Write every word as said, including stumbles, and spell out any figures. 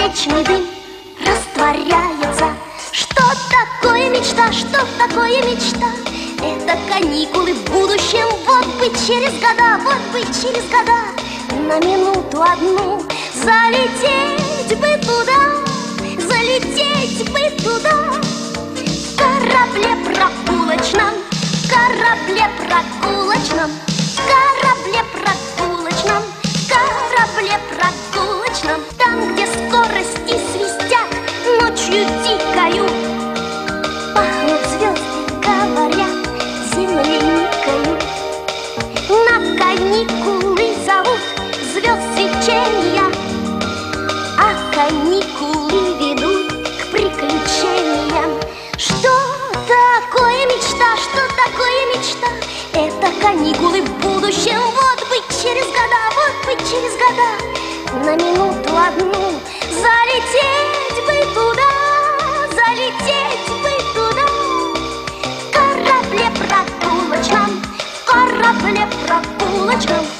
вечный дым растворяется. Что такое мечта, что такое мечта? Это каникулы в будущем, вот бы через года, вот бы через года. На минуту одну залететь бы туда, залететь бы туда. В корабле прогулочном, в корабле прогулочном, в корабле прогулочном, в корабле прогулочном. Там, где скорости свистят, ночью дикою пахнут звезды, говорят, земляникою. На каникулы зовут звезд свечения, а каникулы ведут к приключениям. Что такое мечта, что такое мечта? Это каникулы в будущем, вот бы через года, вот бы через года. На минуту одну залететь бы туда, залететь бы туда. В корабле прогулочном, в корабле прогулочном.